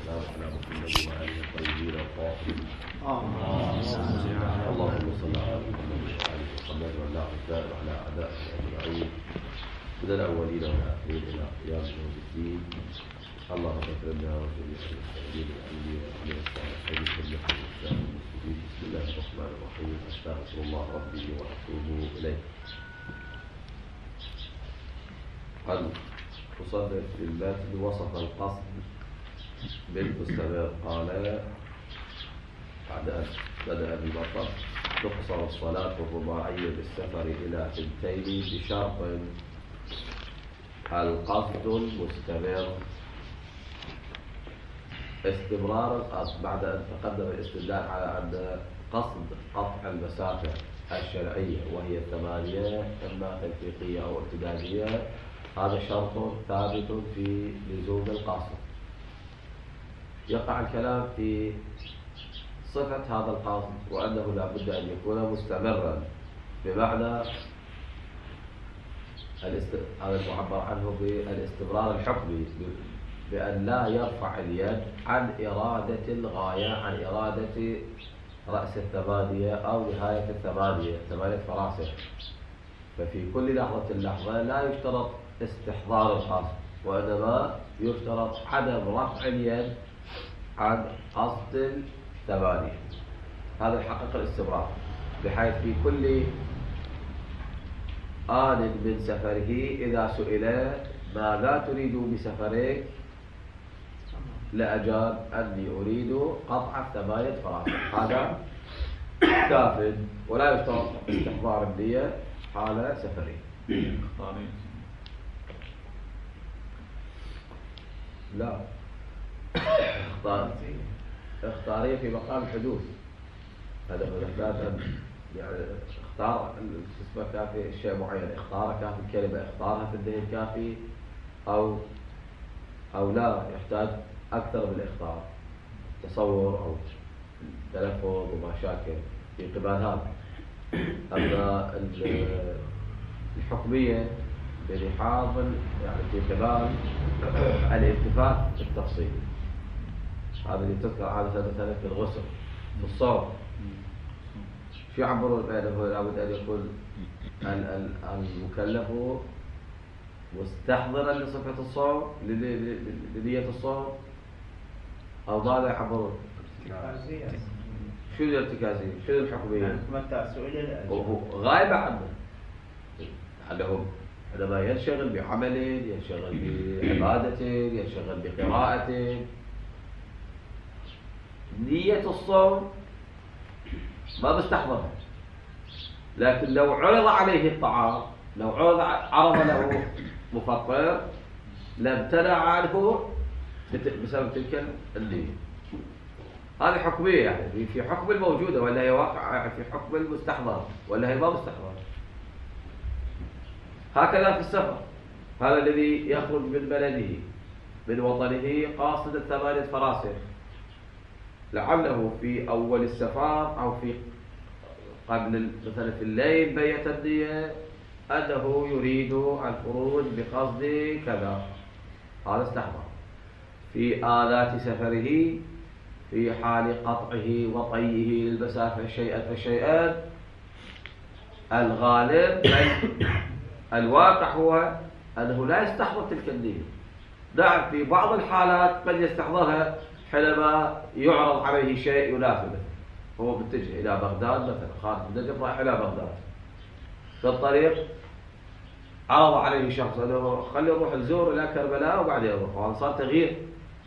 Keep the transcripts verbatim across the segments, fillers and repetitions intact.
والسلام على محمد وآله الطيبين الطاهرين. اللهم صل على محمد وآله محمد وعلى أعدائه وعلى أعدائه أجمعين من الأولين والآخرين إلى قيام يوم الدين. اللهم اغفر لنا وجميع المسلمين والأنبياء وعلى الصالحين كلهم والإسلام المسلمين. بسم الله الرحمن الرحيم. أستغفر الله ربي وأتوب إليه. المصنف في المتن وصف القصد بالمستمر. قال بعد أن بدأ بالمطر: تقصر الصلاة الرباعية بالسفر إلى ثنتين بشرط القصد المستمر. استمرار القصد بعد أن تقدم الاستدلال على أن قصد قطع المسافة الشرعية وهي الثمانية إما تلفيقية أو ارتدادية، هذا شرط ثابت في لزوم القصد. يقع الكلام في صفة هذا القصد وأنه لا بد أن يكون مستمرا، بمعنى هذا المعبر عنه بالاستمرار الحكمي، بأن لا يرفع اليد عن إرادة الغاية، عن إرادة رأس الثمانية أو نهاية الثمانية، ثمانية فراسخ. ففي كل لحظة لحظة لا يشترط استحضار القصد، وإنما يشترط عدم رفع اليد عن قصد الثمانية. هذا يحقق الاستمرار، بحيث في كل آن من سفره إذا سئل ماذا تريد بسفرك لأجاب أني أريد قطع ثمانية فراسخ. هذا كاف، ولا يشترط استحضار النية حال سفره. لا، اختارية في مقام الحدوث. هذا هو الإحداث، يعني اختار اسمه كافي شيء معين، اختار كافي الكلمة، اختارها في الذهن كافي أو أو لا يحتاج أكثر من اختار، تصور أو تلفظ وما شاكل في قبال هذا. أما الحكمية بلحاظ يعني في قبال الالتفات التفصيلي، هذا اللي تذكر عادة مثلا في الغسل في الصوم. شو يعبرون بأنه لابد أن يكون المكلف مستحضرا لصفة الصوم لنية الصوم، أو ماذا يعبرون؟ شو الارتكازية؟ شو الحكمية؟ غايبة عنه، عندهم عندما ينشغل بعمل، ينشغل بعبادة، ينشغل بقراءة، نية الصوم ما بيستحضرها. لكن لو عرض عليه الطعام، لو عرض عرض له مفطر، لامتنع عنه بسبب تلك النية. هذه حكمية، يعني في حكم الموجودة، ولا هي واقع في حكم المستحضر، ولا هي ما مستحضر. هكذا في السفر، هذا الذي يخرج من بلده من وطنه قاصد الثمانية فراسخ، لعله في أول السفر أو في قبل مثلا في الليل بيت النية أنه يريد الخروج بقصد كذا، هذا استحضر. في آلات سفره في حال قطعه وطيه للمسافة شيئا فشيئا، الغالب الواقع هو أنه لا يستحضر تلك النية. نعم، في بعض الحالات قد يستحضرها حينما يعرض عليه شيء يناسبه، هو متجه إلى بغداد مثلا، خارج من نجف رايح إلى بغداد، في الطريق عرض عليه شخص أنه خلي نروح نزور إلى كربلاء وبعدين نروح، وهذا صار تغيير.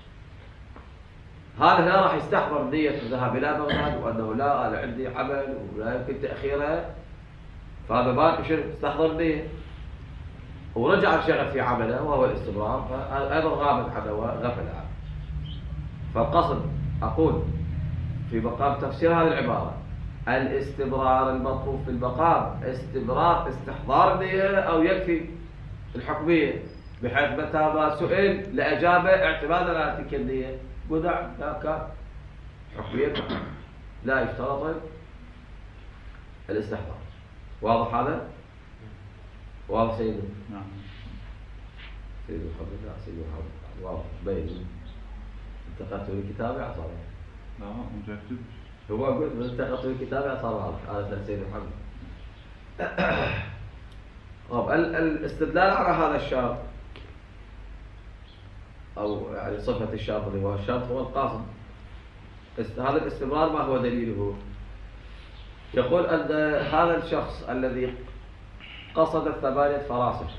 هذا لا راح يستحضر نية الذهاب إلى بغداد، وأنه لا أنا عندي عمل ولا يمكن تأخيرها، فهذا ما شنو استحضر نية، ورجع الشغف في عمله وهو الاستمرار، فأيضا غابت عنه وغفل عنه. فالقصد أقول في مقام تفسير هذه العبارة الاستمرار المطلوب في المقام استمرار استحضار النية، أو يكفي الحكمية، بحيث متى ما سئل لأجابة اعتمادا على تلك النية. ودع ذاك حكمية لا يشترط الاستحضار. واضح هذا؟ واضح سيدي؟ نعم. سيدي الحمد لله، سيدي الحمد لله، واضح بين التقطت الكتاب اعتبر. لا هم جاكتب. هو قلت من التقطت الكتاب اعتبر هذا سيد محمد. طب الاستدلال على هذا الشرط أو يعني صفة الشرط اللي هو الشرط هو القاصد. هذا الاستمرار ما هو دليله؟ يقول أن هذا الشخص الذي قصد الثمانية فراسخ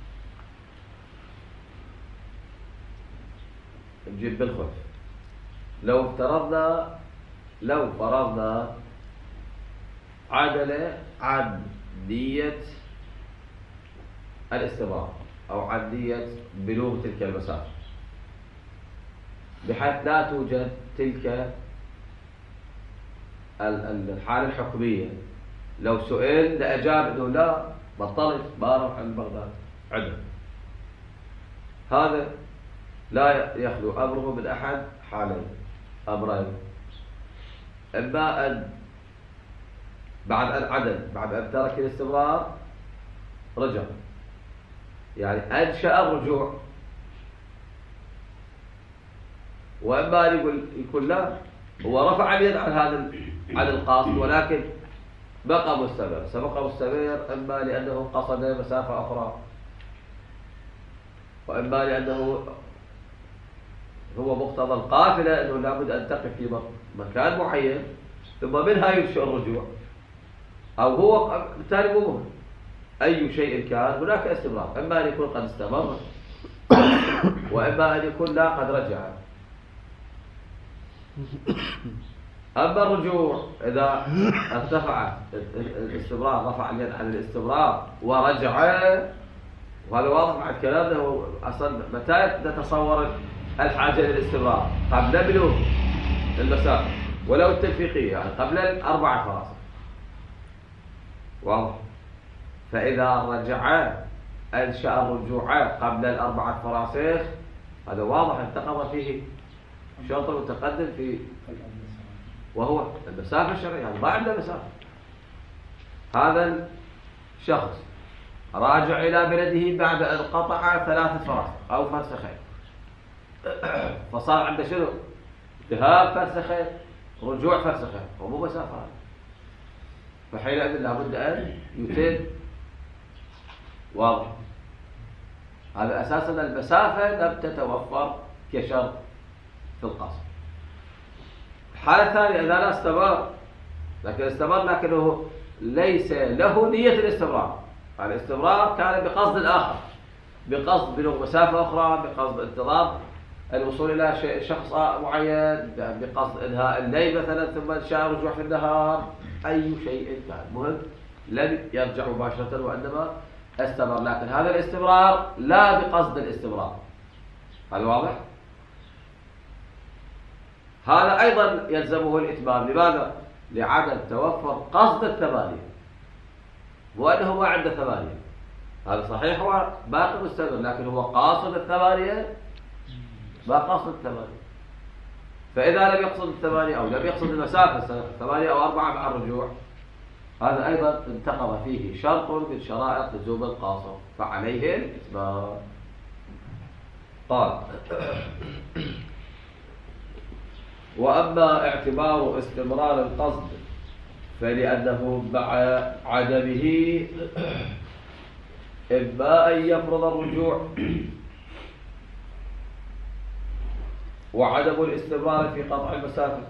نجيب بالخف، لو افترضنا لو فرضنا عدل عن نية الاستمرار أو عن نية بلوغ تلك المسافة بحيث لا توجد تلك الحالة الحكمية، لو سئل لأجاب أنه لا بطلت ما أروح عند بغداد عدل، هذا لا يخلو أمره من أحد حالين أمرين: إما أن بعد أن عدل بعد أن ترك الاستمرار رجع، يعني أنشأ الرجوع، وإما أن يقول يقول لا هو رفع اليد عن هذا عن القاصد ولكن بقى مستمر، سبق مستمر إما لأنه قصد مسافة أخرى وإما لأنه هو مقتضى القافلة أنه لابد أن تقف في مكان معين ثم منها ينشأ الرجوع، أو هو بالتالي مهم أي شيء كان هناك استمرار، إما أن يكون قد استمر وإما أن يكون لا قد رجع. أما الرجوع إذا ارتفع الاستمرار رفع اليد عن الاستمرار ورجع، وهذا واضح مع الكلام ده، أصلا متى نتصور الحاجة للاستمرار؟ قبل بلوغ المسافة ولو التلفيقية، يعني قبل الأربعة فراسخ، واضح. فإذا رجع أنشأ الرجوع قبل الأربعة فراسخ، هذا واضح انتقض فيه شرط متقدم في وهو المسافة الشرعية، يعني ما عنده مسافة. هذا الشخص راجع إلى بلده بعد أن قطع ثلاثة فراسخ أو فرسخين، فصار عنده شنو؟ ذهاب فرسخين رجوع فرسخين، ومو مسافة هذا، فحينئذ لابد أن يتم. واضح. هذا أساسا المسافة لم تتوفر كشرط في القصر. الحالة الثانية إذا لا استمر، لكن استمر لكنه ليس له نية الاستمرار، الاستمرار كان بقصد الآخر، بقصد بلوغ مسافة أخرى، بقصد انتظار الوصول إلى شخص معين، بقصد إنهاء الليل مثلا ثم إنشاء رجوع في النهار، أي شيء كان مهم لم يرجع مباشرة وإنما استمر، لكن هذا الاستمرار لا بقصد الاستمرار. هذا واضح؟ هذا أيضا يلزمه الإتمام. لماذا؟ لعدم توفر قصد الثمانية، وأنه ما عنده ثمانية. هذا صحيح هو باقي مستمر، لكن هو قاصد الثمانية ما قاصد الثمانية. فإذا لم يقصد الثمانية أو لم يقصد المسافة ثمانية أو أربعة مع الرجوع، هذا أيضا انتقض فيه شرط من شرائط لزوم القاصر، فعليه الإتمام. قال: وأما اعتبار استمرار القصد فلأنه مع عدمه إما أن يفرض الرجوع، وعدم الاستمرار في قطع المسافة،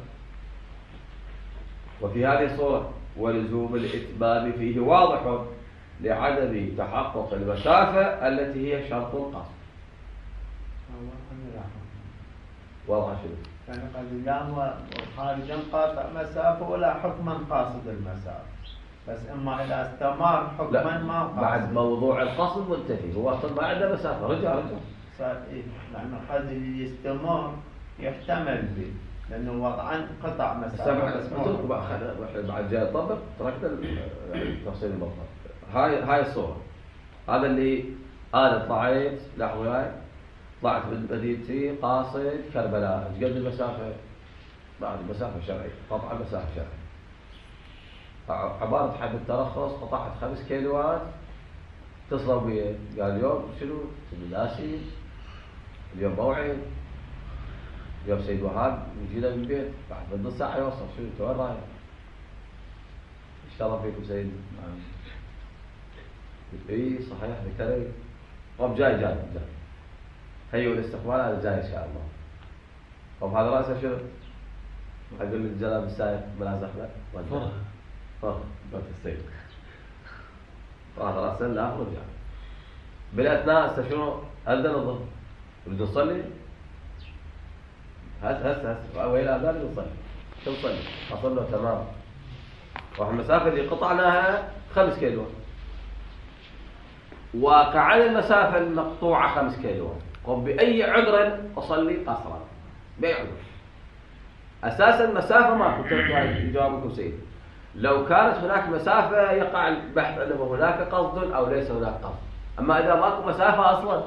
وفي هذه الصورة ولزوم الإتمام فيه واضح لعدم تحقق المسافة التي هي شرط القصد. واضح شنو؟ يعني قد جاء خارجا قاطع مسافة ولا حكما قاصد المسافة، بس إما إذا استمر حكما ما قاصد. بعد موضوع القصد منتهي، هو أصلا ما عنده مسافة، رجع رجع. صار إيه؟ لأنه قد يستمر يحتمل به، لأنه وضعا قطع مسافة. بس بعد جاء طبق تركنا تفصيل المطلب. هاي هاي الصورة، هذا اللي أنا طلعت لحظة هاي طلعت من مدينتي قاصد كربلاء، قد المسافة بعد المسافة الشرعية، قطع المسافة الشرعية عبارة حد الترخص، قطعت خمس كيلوات. اتصلوا بي قال اليوم شنو؟ ناسي اليوم موعد. جاب سيد وهاب يجي له بالبيت بعد نص ساعة يوصل. شو أنت وين رايح؟ اشتغل فيكم سيد؟ اي صحيح ذكري. طب جاي جاي جاي هيو الاستقبال هذا جاي ان شاء الله. طب هذا راسه شنو؟ اقول لك جلاب السايق بلا زحمه. فرق فرق بس السيد هذا راسه لا رجع. بالاثناء هسه شنو؟ اذن الظهر نريد نصلي. هس هس هس وين الاذان نصلي؟ شو نصلي؟ اصل له تمام. والمسافه اللي قطعناها خمس كيلو. وكعن المسافة المقطوعة خمس كيلو. وبأي عذر أصلي قصرا؟ بأي عذر؟ أساسا مسافة ما كنت جوابكم سيد. لو كانت هناك مسافة يقع البحث أنه هناك قصد أو ليس هناك قصد. أما إذا ماكو مسافة أصلا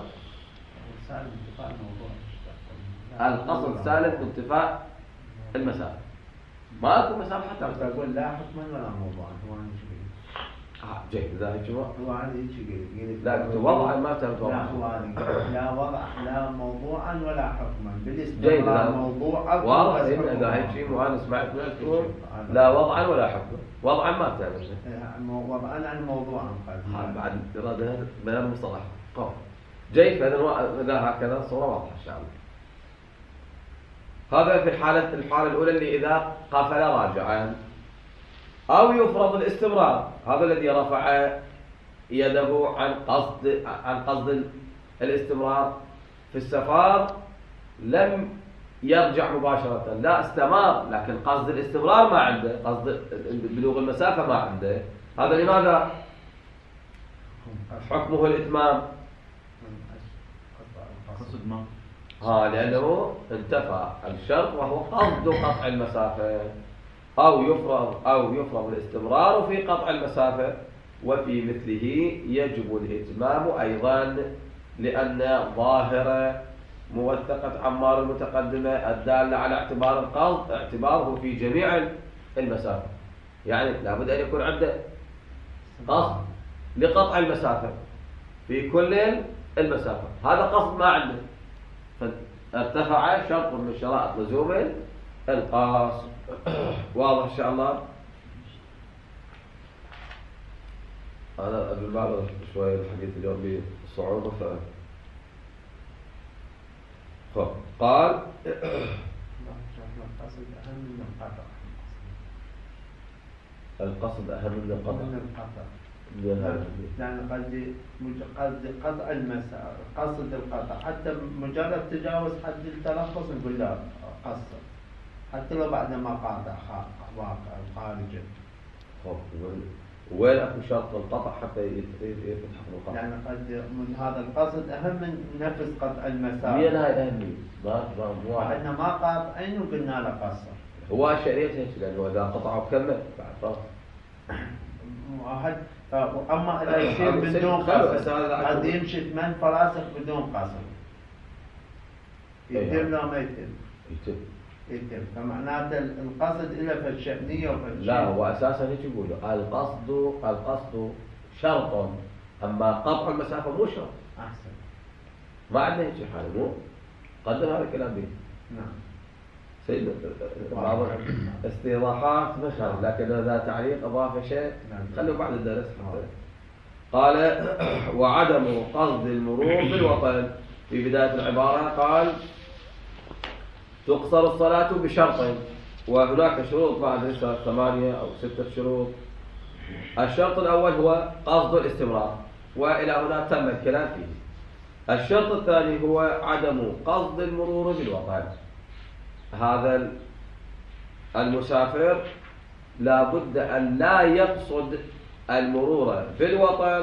القصد سالب بانتفاء المسافة. ماكو مسافة حتى تقول لا حكما ولا موضوعا. آه جيد إذا هيك هو هو عادي هيك قلت لا كنت وضعا ما بتعرف لا وضعا. هو لا وضع لا موضوعا ولا حكما. جيد بالاستمرار موضوعا واضح إن إذا هيك شيء وأنا سمعت منكم لا وضعا ولا حكما. وضعا ما بتعرف. وضعا عن موضوعا قد بعد إرادة بيان المصطلح قول. جيد فإذا إذا هكذا الصورة واضحة إن شاء الله. هذا في الحالة الحالة الأولى اللي إذا قفل راجعا أو يفرض الاستمرار. هذا الذي رفع يده عن قصد عن قصد الاستمرار في السفر لم يرجع مباشرة. لا استمر لكن قصد الاستمرار ما عنده. قصد بلوغ المسافة ما عنده. هذا لماذا حكمه الإتمام؟ قصد ما ها لأنه انتفى الشرط وهو قصد قطع المسافة. أو يفرض أو يفرض الاستمرار في قطع المسافة. وفي مثله يجب الإتمام أيضا لأن ظاهرة موثقة عمار المتقدمة الدالة على اعتبار القصد اعتباره في جميع المسافة. يعني لابد أن يكون عنده قصد لقطع المسافة في كل المسافة. هذا قصد ما عنده فارتفع شرط من شرائط لزوم القصد. واضح إن شاء الله. أنا قبل بعض شوية الحديث اليوم بصعوبة ف خب قال القصد أهم من القطع. القصد أهم من القطع. من القطع. لأن يعني قد قد قطع المسافة قصد القطع حتى مجرد تجاوز حد التلفظ نقول له قصد حتى لو بعد ما قاطع واقع خارجا. خب وين أكو شرط القطع حتى يفتح القطع؟ يعني قد من هذا القصد أهم من نفس قطع المسافة. مين هاي الأهمية؟ ما ما واحد. احنا ما قاطعين وقلنا له قصر. هو شريط هيك لأنه إذا قطعه بكمل بعد فرق. واحد أما إذا يصير بدون قصر قد يمشي ثمان فراسخ بدون قصر. يتم لو ما يتم؟ يتم. يتم. فمعناته القصد إلا في الشأنية وفي الشيء. لا هو أساسا هيك يقولوا القصد القصد شرط أما قطع المسافة مو شرط. أحسن. ما عندنا هيك حاجة مو قدم هذا الكلام به. نعم. سيد بعض استيضاحات مشهر لكن إذا تعليق أضاف شيء خليه بعد الدرس حتى. قال وعدم قصد المرور بالوطن. في بداية العبارة قال تقصر الصلاة بشرطين وهناك شروط بعد ثمانية أو ستة شروط. الشرط الأول هو قصد الاستمرار وإلى هنا تم الكلام فيه. الشرط الثاني هو عدم قصد المرور بالوطن. هذا المسافر لا بد أن لا يقصد المرور بالوطن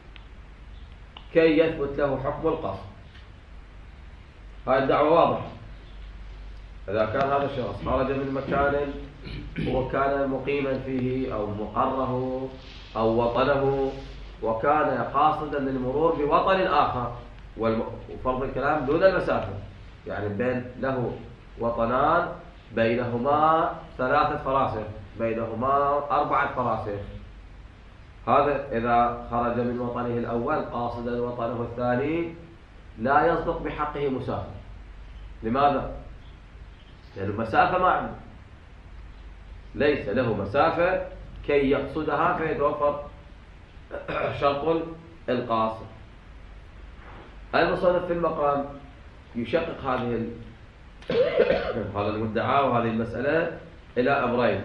كي يثبت له حكم القصد. هذه الدعوة واضحة. إذا كان هذا الشخص خرج من مكان وكان مقيما فيه أو مقره أو وطنه وكان قاصدا للمرور بوطن آخر وفرض الكلام دون المسافة يعني بين له وطنان بينهما ثلاثة فراسخ بينهما أربعة فراسخ. هذا إذا خرج من وطنه الأول قاصدا وطنه الثاني لا يصدق بحقه مسافر. لماذا؟ لأن يعني مسافة ما عنده، ليس له مسافة كي يقصدها فيتوفر شرط القاصد. المصنف في المقام يشقق هذه ال... هذا المدعى وهذه المسألة إلى أمرين.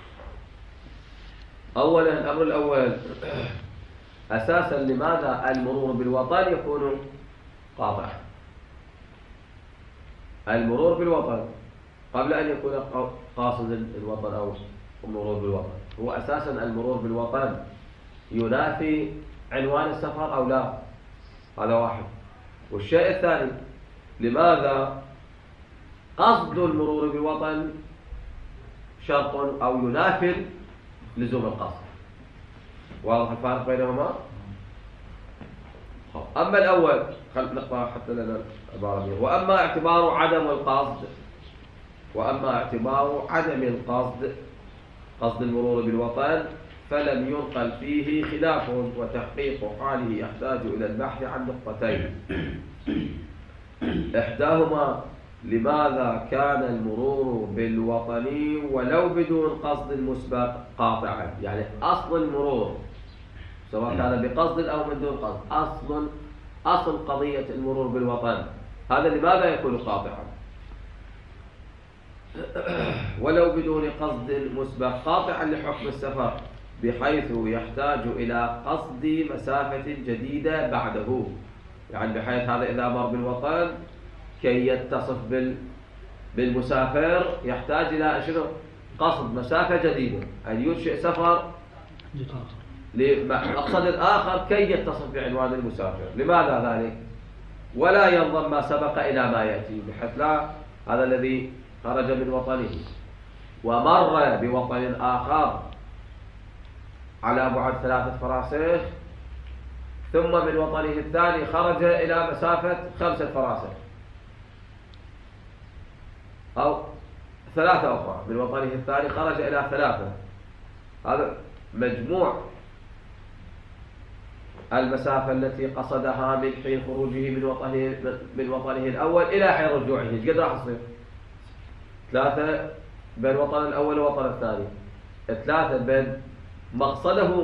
أولا الأمر الأول أساسا لماذا المرور بالوطن يكون قاطعا؟ المرور بالوطن قبل أن يكون قاصد الوطن أو المرور بالوطن، هو أساسا المرور بالوطن ينافي عنوان السفر أو لا؟ هذا واحد. والشيء الثاني لماذا قصد المرور بالوطن شرط أو ينافي لزوم القصد؟ واضح الفارق بينهما؟ أما الأول خلينا نقرأ حتى لنا عبارة منه. وأما اعتبار عدم القصد وأما اعتبار عدم القصد قصد المرور بالوطن فلم ينقل فيه خلاف، وتحقيق حاله يحتاج إلى البحث عن نقطتين. إحداهما لماذا كان المرور بالوطن ولو بدون قصد مسبق قاطعا؟ يعني أصل المرور سواء كان بقصد أو من دون قصد، أصل أصل قضية المرور بالوطن هذا لماذا يكون قاطعا؟ ولو بدون قصد مسبق قاطعا لحكم السفر، بحيث يحتاج إلى قصد مسافة جديدة بعده. يعني بحيث هذا إذا مر بالوطن كي يتصف بال بالمسافر يحتاج إلى شنو؟ قصد مسافة جديدة، أن ينشئ سفر لمقصد آخر كي يتصف بعنوان المسافر. لماذا ذلك؟ ولا ينضم ما سبق إلى ما يأتي، بحيث لا هذا الذي خرج من وطنه ومر بوطن آخر على بعد ثلاثة فراسخ، ثم من وطنه الثاني خرج إلى مسافة خمسة فراسخ أو ثلاثة أخرى، من وطنه الثاني خرج إلى ثلاثة، هذا مجموع المسافة التي قصدها من حين خروجه من وطنه من وطنه الأول إلى حين رجوعه ايش قد راح تصير؟ ثلاثة بين الوطن الأول والوطن الثاني، ثلاثة بين مقصده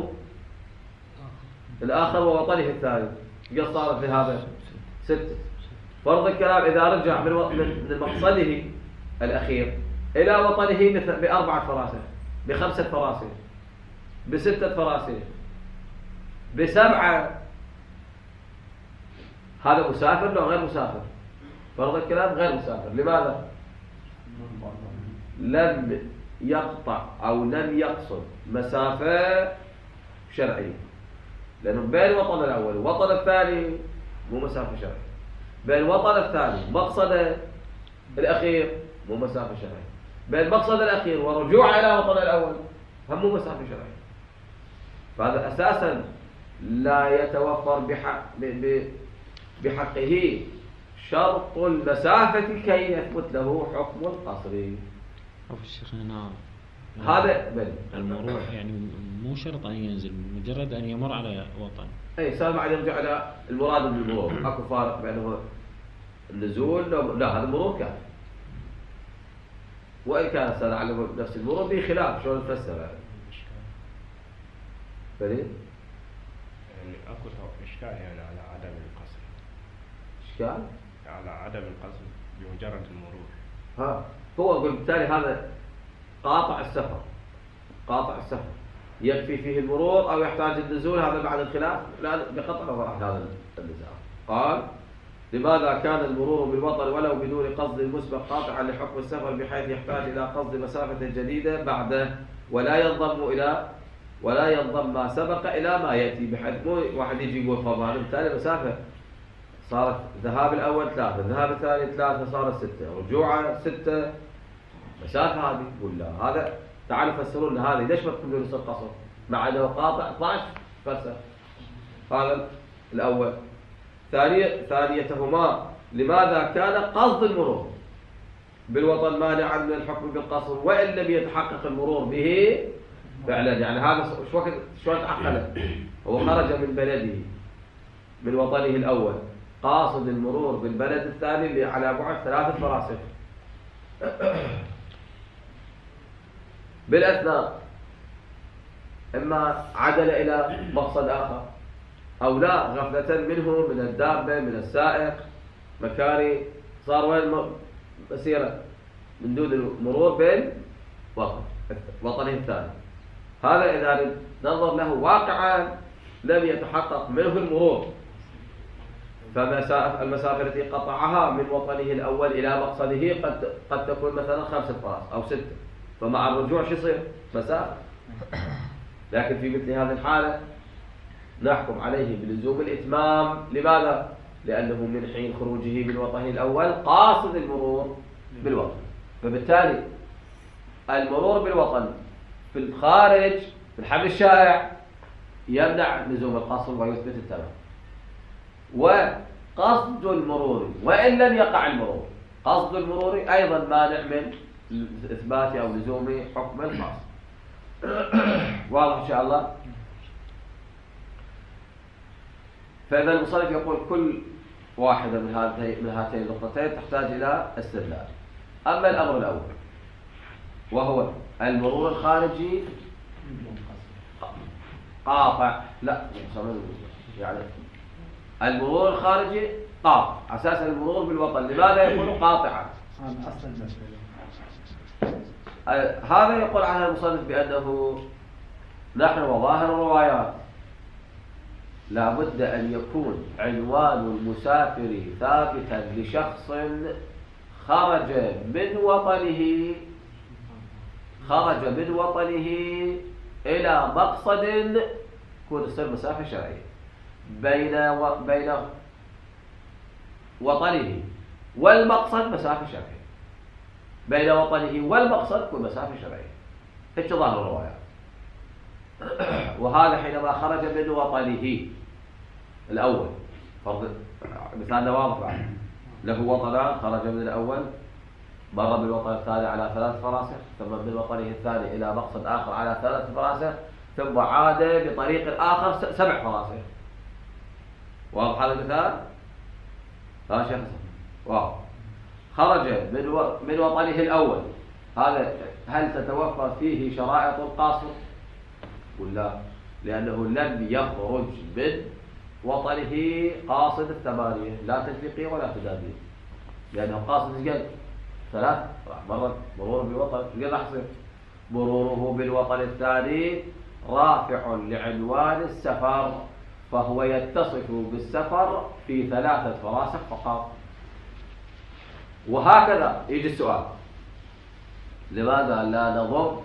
الآخر ووطنه الثاني، قد صارت في هذا ستة. فرض الكلام إذا رجع من من مقصده الأخير إلى وطنه بأربعة فراسخ، بخمسة فراسخ، بستة فراسخ، بسبعة، هذا مسافر لو غير مسافر؟ فرض الكلام غير مسافر. لماذا؟ لم يقطع أو لم يقصد مسافة شرعية، لأنه بين الوطن الأول والوطن الثاني مو مسافة شرعية، بين الوطن الثاني مقصد الأخير مو مسافة شرعية، بين المقصد الأخير ورجوع إلى الوطن الأول هم مو مسافة شرعية. فهذا أساسا لا يتوفر بحق بحقه شرط المسافة كي يثبت له حكم القصر. أو الشيخ هنا هذا بل المرور يعني مو شرط أن ينزل، مجرد أن يمر على وطن. أي صار بعد يرجع إلى المراد بالمرور. أكو فارق بينه النزول؟ لا، هذا المرور كان، وإن كان صار على نفس المرور به خلاف شلون نفسر هذا. بلي يعني أكو إشكال يعني على عدم القصر. إشكال؟ على عدم القصر بمجرد المرور. ها هو أقول بالتالي هذا قاطع السفر، قاطع السفر يكفي فيه المرور أو يحتاج النزول؟ هذا بعد الخلاف، لا بقطع نظر عن هذا النزاع. قال لماذا كان المرور بالوطن ولو بدون قصد مسبق قاطعا لحكم السفر، بحيث يحتاج إلى قصد مسافة جديدة بعده، ولا ينضم إلى ولا ينضم ما سبق إلى ما يأتي، بحيث مو واحد يجي يقول طبعا بالتالي مسافة صارت ذهاب الأول ثلاثة، ذهاب الثاني ثلاثة، صارت ستة، رجوعه ستة، مسافة هذه ولا هذا؟ تعالوا فسروا لنا هذه ليش ما تكون نص القصر مع أنه قاطع اثني عشر فسر. هذا الأول. ثانية ثانيتهما لماذا كان قصد المرور بالوطن مانعا من الحكم بالقصر وإن لم يتحقق المرور به فعلا؟ يعني هذا شو وقت شو تعقله؟ هو خرج من بلده من وطنه الأول قاصد المرور بالبلد الثاني اللي على بعد ثلاثة فراسخ، بالأثناء إما عدل إلى مقصد آخر أو لا، غفلة منه، من الدابة، من السائق، مكاني، صار وين مسيرة من دون المرور بين وطن وطنه الثاني. هذا إذا ننظر له واقعا لم يتحقق منه المرور، فالمسافة التي قطعها من وطنه الأول إلى مقصده قد قد تكون مثلا خمسة فراس أو ستة، فمع الرجوع شو يصير؟ مسافة. لكن في مثل هذه الحالة نحكم عليه بلزوم الإتمام. لماذا؟ لأنه من حين خروجه من وطنه الأول قاصد المرور بالوطن، فبالتالي المرور بالوطن في الخارج في الحمل الشائع يمنع لزوم القصر ويثبت التمام. وقصد المرور وإن لم يقع المرور، قصد المرور أيضا مانع من إثبات أو لزوم حكم القصر. واضح إن شاء الله؟ فإذا المصنف يقول كل واحدة من هاتين من هاتين النقطتين تحتاج إلى استدلال. أما الأمر الأول وهو المرور الخارجي قاطع، لا يعني المرور الخارجي قاطع، أساس المرور بالوطن لماذا يكون قاطعا؟ هذا يقول عنه المصنف بأنه نحن وظاهر الروايات لا بد أن يكون عنوان المسافر ثابتا لشخص خرج من وطنه خرج من وطنه إلى مقصد يكون تصير مسافة شرعية بين و... بين وطنه والمقصد مسافة شرعية، بين وطنه والمقصد تكون مسافة شرعية. هيك ظاهر الروايات. وهذا حينما خرج من وطنه الأول، فرض مثالنا واضح بعد، له وطنان، خرج من الأول مر بالوطن الثاني على ثلاث فراسخ، ثم من وطنه الثاني إلى مقصد آخر على ثلاث فراسخ، ثم عاد بطريق آخر سبع فراسخ. واضح هذا المثال؟ ها شيخ واضح. خرج من و... من وطنه الأول، هذا هل تتوفر فيه شرائط القاصر ولا؟ لأنه لم يخرج من وطنه قاصد الثمانية، لا تلفيقية ولا تدابير، لأنه قاصد الجد ثلاث مرة مرور بالوطن الجد أحسن. مروره بالوطن الثاني رافع لعنوان السفر، فهو يتصف بالسفر في ثلاثة فراسخ فقط. وهكذا يجي السؤال: لماذا لا نضم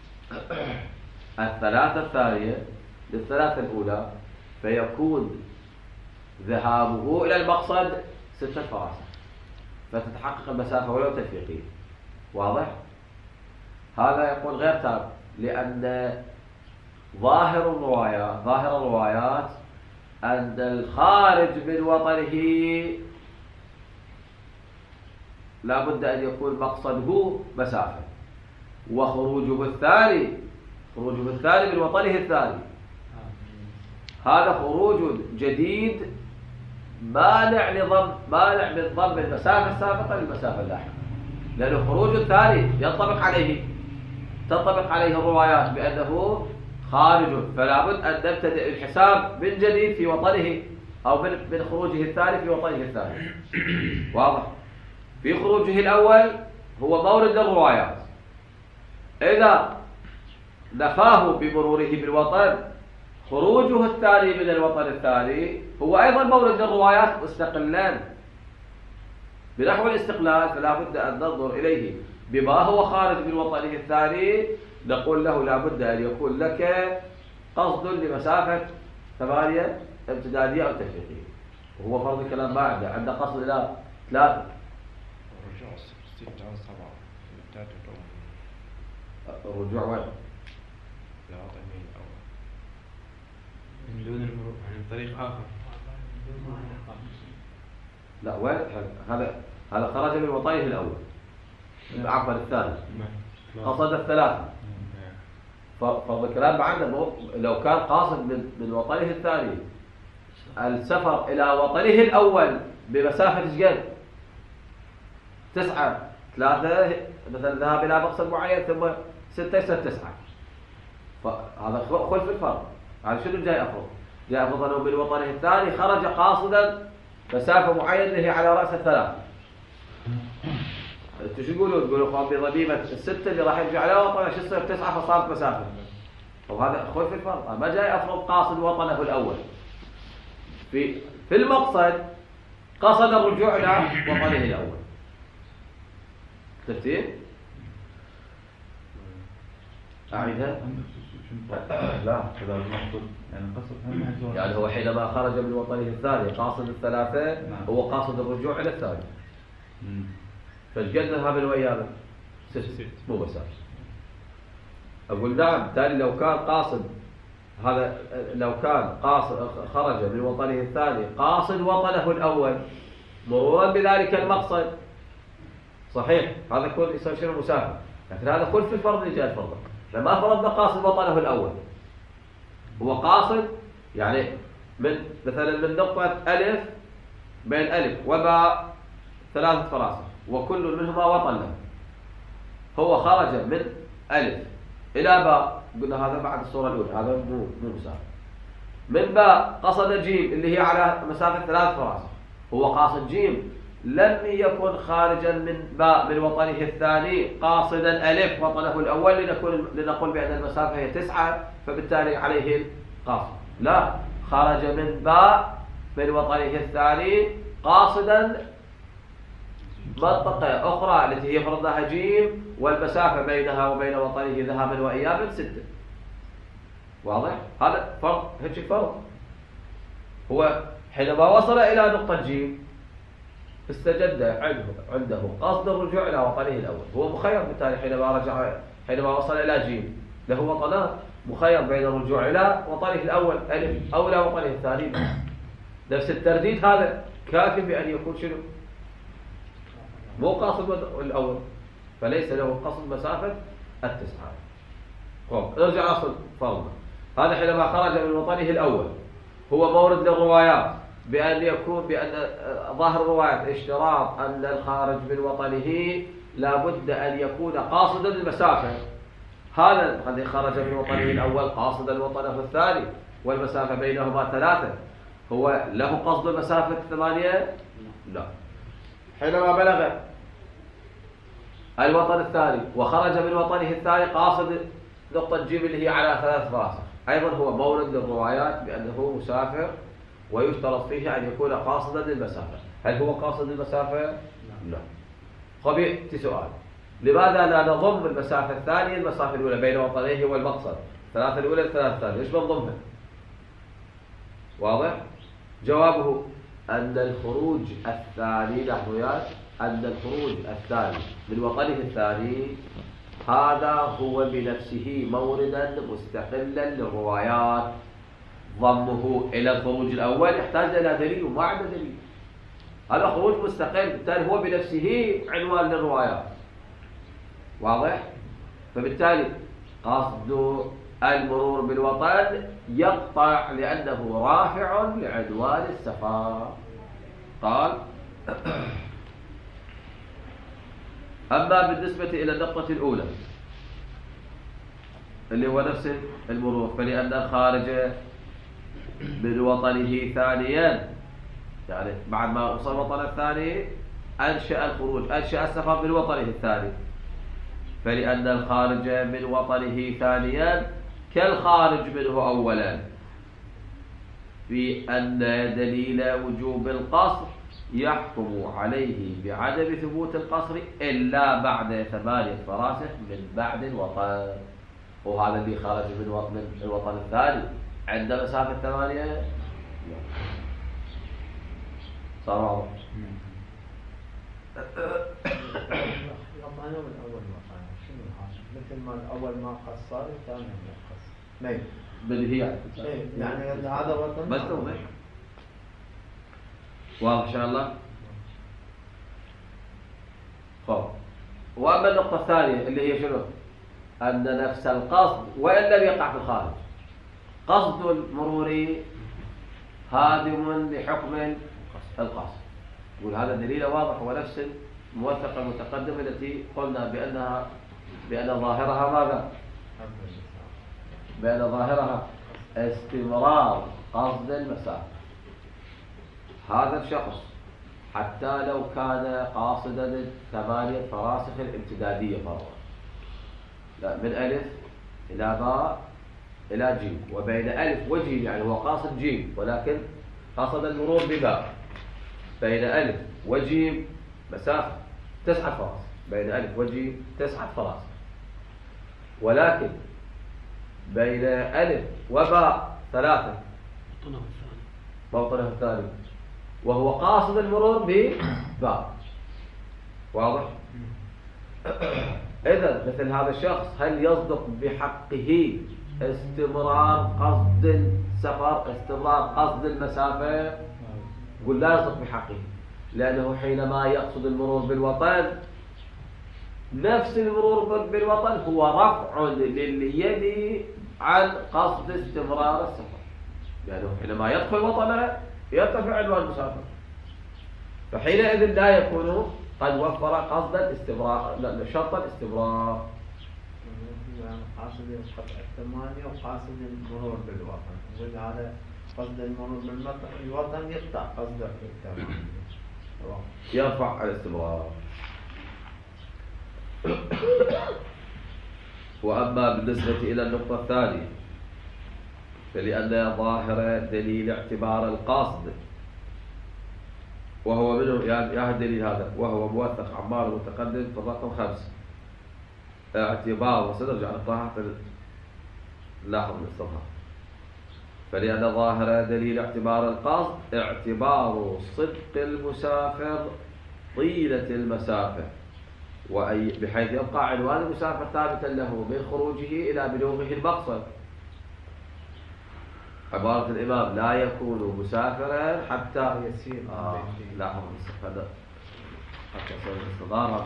الثلاثة الثانية للثلاثة الأولى فيكون ذهابه إلى المقصد ستة فراسخ فتتحقق المسافة ولو تلفيقية؟ واضح؟ هذا يقول غير تام، لأن ظاهر الروايات ظاهر الروايات أن الخارج من وطنه لا بد أن يكون مقصده مسافة، وخروجه الثاني خروجه الثاني من وطنه الثاني هذا خروج جديد مانع لضم مانع من ضم المسافة السابقة للمسافة اللاحقة، لأن خروج الثاني ينطبق عليه تنطبق عليه الروايات بأنه خارج، فلا بد أن نبتدئ الحساب من جديد في وطنه أو من خروجه الثاني في وطنه الثاني. واضح؟ في خروجه الأول هو مورد الروايات، إذا نفاه بمروره بالوطن خروجه الثاني من الوطن الثاني هو أيضا مورد الروايات مستقلان بنحو الاستقلال، فلا بد أن ننظر إليه بما هو خارج من وطنه الثاني، نقول له لا بد أن يكون لك قصد لمسافة ثمانية امتدادية أو تفريقية، وهو فرض الكلام ما عنده عنده قصد إلى ثلاثة. الرجوع ستة أو سبعة الرجوع وين؟ لا وطني الأول من دون المرور عن طريق آخر. لا وين؟ هذا هذا خرج من وطنه الأول عفوا الثاني قصد الثلاثة، فرض الكلام عنده لو كان قاصد من من وطنه الثاني السفر إلى وطنه الأول بمسافة قد تسعة ثلاثة مثلا ذهب إلى مقصد معين ثم ستة يصير تسعة، فهذا خلف الفرض. هذا شنو جاي أفرض؟ جاء أفرض أنه من وطنه الثاني خرج قاصدا مسافة معينة هي على رأس الثلاث. انتوا شو تقولون؟ تقولوا قام بضميمة الستة اللي راح يرجع على وطنه شو تصير تسعة فصارت مسافة. وهذا خلف الفرض، ما جاي أفرض قاصد وطنه الأول. في في المقصد قصد الرجوع إلى وطنه الأول. تفتين؟ أعيدها؟ لا كذا المقصود يعني قصد هم محزون. يعني هو حينما خرج من وطنه الثاني قاصد الثلاثة هو قاصد الرجوع إلى الثاني. فايش قد ذهب الويابة؟ ست مو مسافة. أقول نعم، بالتالي لو كان قاصد هذا لو كان قاصد خرج من وطنه الثاني قاصد وطنه الأول مرورا بذلك المقصد صحيح، هذا يكون يسوي شنو مسافة، لكن هذا خلف الفرض اللي جاء فرضه. لما فرضنا قاصد وطنه الأول هو قاصد يعني من مثلا من نقطة ألف بين ألف وباء ثلاثة فراسخ وكل منهما وطن له. هو خرج من ألف إلى باء، قلنا هذا بعد الصورة الأولى، هذا مو مو مسافة. من باء قصد جيم اللي هي على مسافة ثلاث فراسخ، هو قاصد جيم لم يكن خارجا من باء من وطنه الثاني قاصدا ألف وطنه الأول لنقول لنقول بأن المسافة هي تسعة فبالتالي عليه القاصد. لا، خرج من باء من وطنه الثاني قاصدا منطقة أخرى التي هي فرضها جيم والمسافة بينها وبين وطنه ذهابا وإيابا ستة. واضح؟ هذا فرض، هيك فرض. هو حينما وصل إلى نقطة جيم استجد عنده عنده قصد الرجوع إلى وطنه الأول، هو مخير بالتالي حينما رجع حينما وصل إلى جيم له وطنان، مخير بين الرجوع إلى وطنه الأول ألف أو إلى وطنه الثاني. نفس الترديد هذا كافي بأن يكون شنو؟ مو قاصد الأول، فليس له قصد مسافة التسعة. طيب نرجع أصل فرضنا. هذا حينما خرج من وطنه الأول هو مورد للروايات بأن يكون بأن ظاهر الروايات اشتراط أن الخارج من وطنه لابد أن يكون قاصدا المسافة. هذا قد خرج من وطنه الأول قاصدا وطنه الثاني والمسافة بينهما ثلاثة، هو له قصد المسافة ثمانية؟ لا. حينما بلغ الوطن الثاني وخرج من وطنه الثاني قاصد نقطة جيم اللي هي على ثلاث فراسخ، أيضا هو مورد للروايات بأنه مسافر ويشترط فيه أن يكون قاصدا للمسافة. هل هو قاصد المسافة؟ لا. قبيح سؤال، لماذا لا نضم المسافة الثانية المسافة الأولى بين وطنيه والمقصد؟ الثلاثة الأولى الثلاثة الثانية، ليش بنضمها؟ واضح؟ جوابه أن الخروج الثاني لحظيات أن الخروج الثاني من وطنه الثاني هذا هو بنفسه موردا مستقلا للروايات. ضمه إلى الخروج الأول يحتاج إلى دليل وما عنده دليل، هذا خروج مستقل بالتالي هو بنفسه عنوان للروايات. واضح؟ فبالتالي قصد المرور بالوطن يقطع لأنه رافع لعنوان السفر. قال أما بالنسبة إلى النقطة الأولى اللي هو نفس المرور فلأن الخارج من وطنه ثانيا يعني بعد ما وصل وطن الثاني أنشأ الخروج أنشأ السفر من وطنه الثاني، فلأن الخارج من وطنه ثانيا كالخارج منه أولا في أن دليل وجوب القصر يحكم عليه بعدم ثبوت القصر إلا بعد ثمانية فراسخ من بعد الوطن. وهذا اللي خرج من الوطن الثاني عند مسافة ثمانية صار واضح. الوطن من أول ما قال شنو هذا؟ مثل ما الأول ما قصر الثاني ما قصر. نعم بديهيات. يعني هذا وطن بس توضيح. واضح إن شاء الله. خب وأما النقطة الثانية اللي هي شنو؟ أن نفس القصد وإن لم يقع في الخارج قصد المرور هادم لحكم القصد. يقول هذا دليل واضح ونفس الموثقة المتقدمة التي قلنا بأنها بأن ظاهرها ماذا؟ بأن ظاهرها استمرار قصد المسافة. هذا الشخص حتى لو كان قاصدا الثمانية فراسخ الامتدادية فرضا، لا من ألف إلى باء إلى جيم، وبين ألف وجيم يعني هو قاصد جيم ولكن قصد المرور بباء، بين ألف وجيم مسافة تسعة فراسخ، بين ألف وجيم تسعة فراسخ، ولكن بين ألف وباء ثلاثة موطنه الثاني وهو قاصد المرور بباء. واضح؟ إذا مثل هذا الشخص هل يصدق بحقه استمرار قصد السفر، استمرار قصد المسافة؟ قل لا يصدق بحقه، لأنه حينما يقصد المرور بالوطن نفس المرور بالوطن هو رفع لليد عن قصد استمرار السفر، لأنه حينما يدخل وطنه يرتفع عنوان المسافر، فحينئذ لا يكون قد وفر قصد الاستمرار، لا شرط الاستمرار. قاصد القطع الثمانية وقاصد المرور بالوطن، يقول هذا قصد المرور بالوطن يقطع قصد الثمانية يرفع الاستمرار. وأما بالنسبة إلى النقطة الثانية فلأن ظاهر دليل اعتبار القصد وهو منه يعني الدليل هذا وهو موثق عمار متقدم في الرقم خمسة اعتبار، وسنرجع نقراها حتى نلاحظ الاستظهار. فلأن ظاهر دليل اعتبار القصد اعتبار صدق المسافر طيلة المسافة، وأي بحيث يبقى عنوان المسافر ثابتا له من خروجه إلى بلوغه المقصد. عبارة الإمام لا يكون مسافرا حتى يسير آه لاحظ هذا حتى يصير الاستظهار.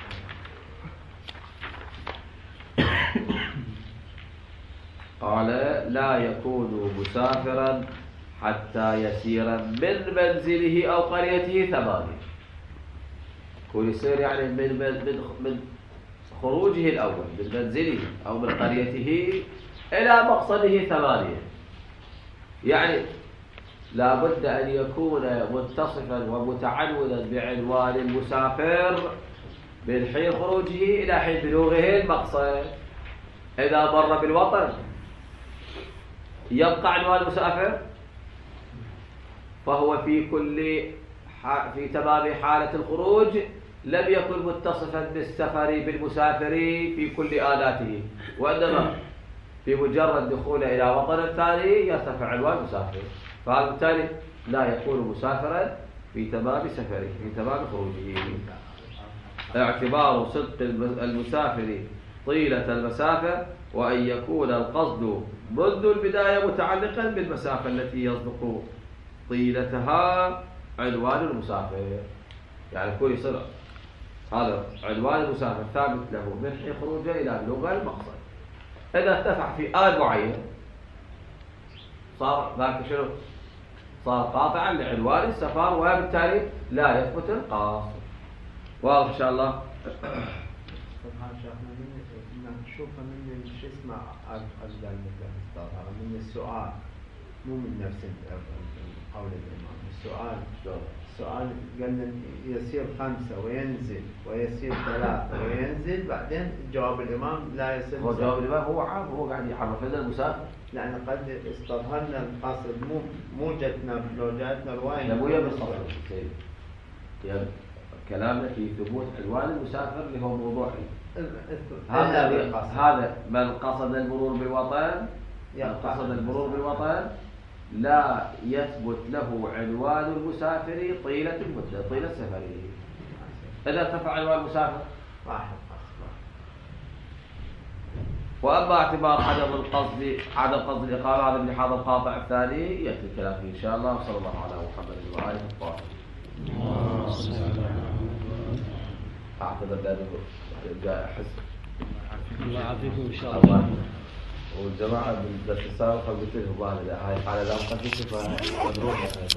قال لا يكون مسافرا حتى يسير من منزله أو قريته ثمانية، يكون يسير يعني من من من خروجه الأول من منزله أو من قريته إلى مقصده ثمانية، يعني لا بد أن يكون متصفا ومتعنونا بعنوان المسافر من حين خروجه إلى حين بلوغه المقصد. إذا مر بالوطن يبقى عنوان المسافر، فهو في كل في تمام حالة الخروج لم يكن متصفا بالسفر بالمسافر في كل آلاته، وإنما في مجرد دخوله إلى وطن ثاني يرتفع عنوان المسافر، فهذا بالتالي لا يكون مسافرا في تمام سفره في تمام خروجه. اعتبار صدق المسافر طيلة المسافة، وأن يكون القصد منذ البداية متعلقا بالمسافة التي يصدق طيلتها عنوان المسافر، يعني يكون يصير هذا عنوان المسافر ثابت له من حين خروجه إلى بلوغ المقصد. إذا ارتفع في آل معين صار ذاك شنو؟ صار قاطعا لعنوان السفر، وبالتالي لا يثبت القاصد. واضح إن شاء الله؟ نشوفها من شو اسمه أجدال من السؤال، مو من نفس قول الإمام. السؤال السؤال قال يسير خمسة وينزل ويسير ثلاثة وينزل، بعدين جواب الإمام لا يصير. هو جواب الإمام هو عام، هو قاعد يعرف لنا المسافر، لأن قد استظهرنا القصد مو مو جتنا لو جاتنا رواية لا مو يبي يعني كلامنا في ثبوت عنوان المسافر اللي هو موضوع هذا هذا من قصد المرور بالوطن، من قصد المرور بالوطن لا يثبت له عنوان المسافر طيلة المدة طيلة سفره. إذا ارتفع عنوان المسافر واحد. وأما اعتبار عدم القصد عدم قصد الإقامة هذا من هذا القاطع الثاني يأتي الكلام فيه إن شاء الله. وصلى الله على محمد وآله الطاهرين. أعتقد أنه جاء أحس الله يعافيكم إن شاء الله. والجماعة بالدرس السابق قلت لهم هاي الحالة لا مقدسة فمدروحة.